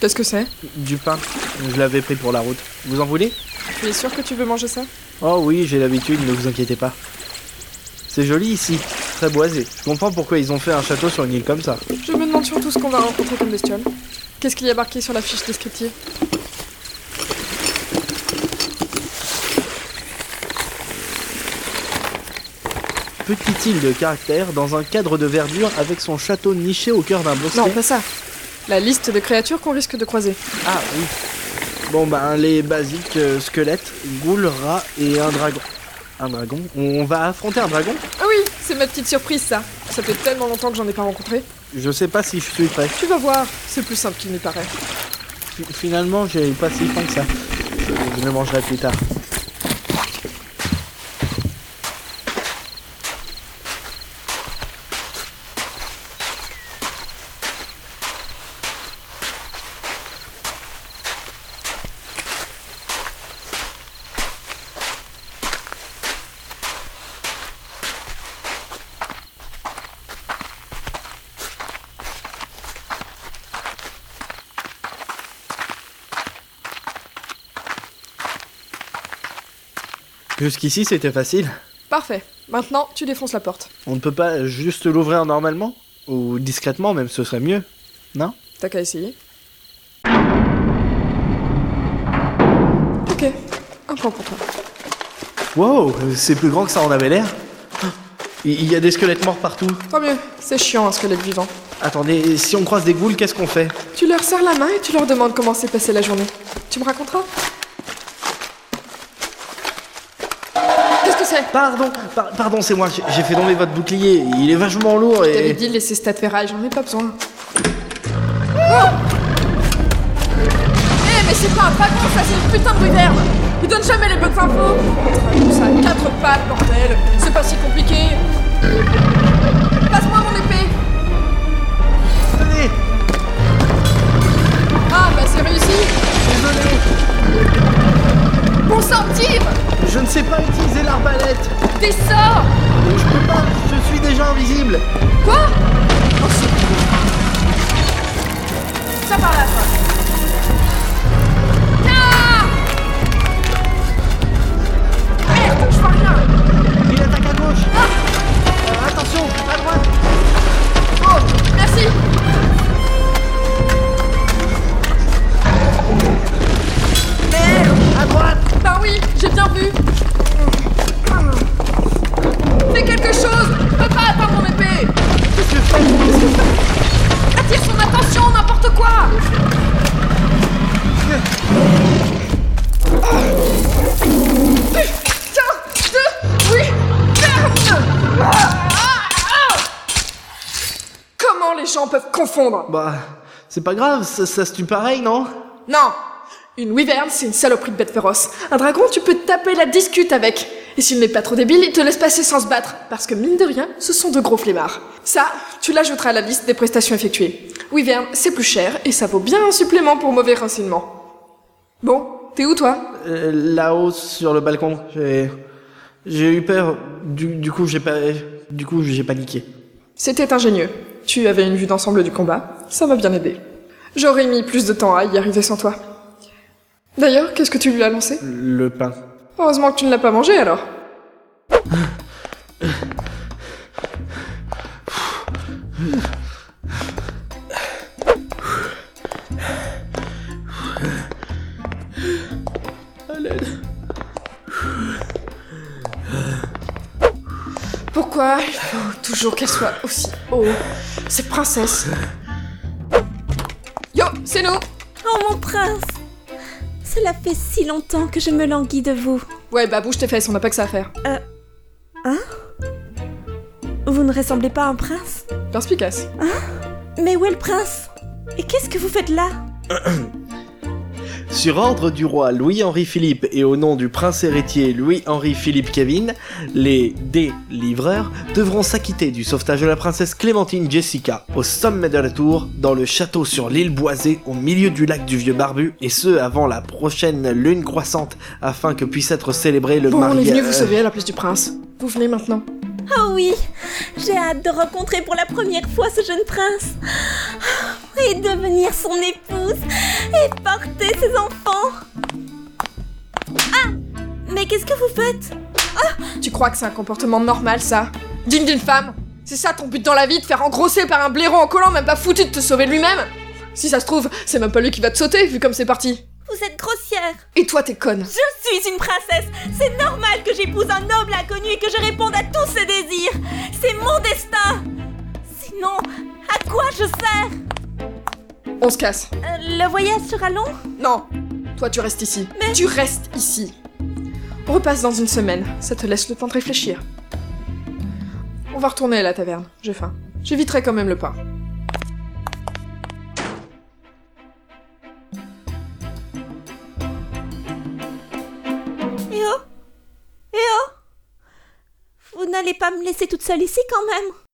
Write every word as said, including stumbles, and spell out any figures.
Qu'est-ce que c'est? Du pain. Je l'avais pris pour la route. Vous en voulez? Tu es sûr que tu veux manger ça? Oh oui, j'ai l'habitude, ne vous inquiétez pas. C'est joli ici, très boisé. Je comprends pourquoi ils ont fait un château sur une île comme ça. Je me demande surtout ce qu'on va rencontrer comme bestiole. Qu'est-ce qu'il y a marqué sur la fiche descriptive? Petite île de caractère dans un cadre de verdure avec son château niché au cœur d'un bosquet. Non, pas ça. La liste de créatures qu'on risque de croiser. Ah oui. Bon ben les basiques, euh, squelettes, ghouls, rats et un dragon. Un dragon? On va affronter un dragon? Ah oui, c'est ma petite surprise ça. Ça fait tellement longtemps que j'en ai pas rencontré. Je sais pas si je suis prêt. Tu vas voir, c'est plus simple qu'il n'y paraît. Finalement, j'ai pas si faim que ça. Je le mangerai plus tard. Jusqu'ici, c'était facile. Parfait. Maintenant, tu défonces la porte. On ne peut pas juste l'ouvrir normalement? Ou discrètement, même, ce serait mieux. Non? T'as qu'à essayer. Ok. Un point pour toi. Wow, c'est plus grand que ça en avait l'air. Il y a des squelettes morts partout. Tant mieux. C'est chiant, un squelette vivant. Attendez, si on croise des ghouls, qu'est-ce qu'on fait? Tu leur serres la main et tu leur demandes comment s'est passée la journée. Tu me raconteras? Pardon, par- pardon, c'est moi, j'ai j'ai fait tomber votre bouclier, il est vachement lourd et... Je t'avais dit de laisser cette ferraille, j'en ai pas besoin. Oh Eh mais c'est pas un dragon, ça c'est une putain de wyvern. Il donne jamais les bonnes infos. Un dragon, ça a quatre pattes, bordel. C'est pas si compliqué. Passe-moi mon épée. Tenez. Ah bah c'est réussi. Désolé. Bon sang, tire. Je ne sais pas utiliser l'arbalète. Des sorts. Je peux pas, je suis déjà invisible. Quoi? Oh, c'est cool. Ça part là, toi. Ah Merde, je vois rien. Il attaque à gauche. Ah Euh, attention, à droite. Oh, merci. Merde, à droite. Bah oui, j'ai bien vu. Fais quelque chose. Je peux pas atteindre mon épée. Qu'est-ce que je fais? Qu'est-ce que je fais? Attire son attention, n'importe quoi. Putain de... Oui, merde. Comment les gens peuvent confondre? Bah, c'est pas grave, ça, ça se tue pareil, non? Non. Une wyvern, c'est une saloperie de bête féroce. Un dragon, tu peux te taper la discute avec. Et s'il n'est pas trop débile, il te laisse passer sans se battre. Parce que mine de rien, ce sont de gros flemmards. Ça, tu l'ajouteras à la liste des prestations effectuées. Wyvern, c'est plus cher et ça vaut bien un supplément pour mauvais renseignements. Bon, t'es où toi? euh, Là-haut, sur le balcon, j'ai... J'ai eu peur, du, du coup j'ai pas... Du coup j'ai paniqué. C'était ingénieux. Tu avais une vue d'ensemble du combat. Ça m'a bien aidé. J'aurais mis plus de temps à y arriver sans toi. D'ailleurs, qu'est-ce que tu lui as lancé? Le pain. Heureusement que tu ne l'as pas mangé alors. À l'aide. Pourquoi il faut toujours qu'elle soit aussi haut? Cette princesse. Yo, c'est nous! Oh mon prince! Cela fait si longtemps que je me languis de vous. Ouais, bah bouge tes fesses, on n'a pas que ça à faire. Euh... Hein? Vous ne ressemblez pas à un prince? Perspicace. Mais où est le prince? Et qu'est-ce que vous faites là? Sur ordre du roi Louis-Henri Philippe et au nom du prince héritier Louis-Henri Philippe Kevin, les délivreurs devront s'acquitter du sauvetage de la princesse Clémentine Jessica au sommet de la tour, dans le château sur l'île boisée au milieu du lac du Vieux Barbu, et ce avant la prochaine lune croissante, afin que puisse être célébré le Bon, on est mariage... venu vous sauver à la place du prince. Vous venez maintenant. Oh oui, j'ai hâte de rencontrer pour la première fois ce jeune prince. Et devenir son épouse. Et porter ses enfants. Ah! Mais qu'est-ce que vous faites? Tu crois que c'est un comportement normal, ça? Digne d'une femme? C'est ça ton but dans la vie, te faire engrosser par un blaireau en collant, même pas foutu de te sauver de lui-même? Si ça se trouve, c'est même pas lui qui va te sauter, vu comme c'est parti. Vous êtes grossière. Et toi, t'es conne. Je suis une princesse. C'est normal que j'épouse un noble inconnu et que je réponde à tous ses désirs. C'est mon destin. Sinon, à quoi je sers? On se casse. Euh, le voyage sera long? Non, toi tu restes ici. Mais- Tu restes ici. On repasse dans une semaine, ça te laisse le temps de réfléchir. On va retourner à la taverne, j'ai faim. J'éviterai quand même le pain. Eh oh! Eh oh! Vous n'allez pas me laisser toute seule ici quand même?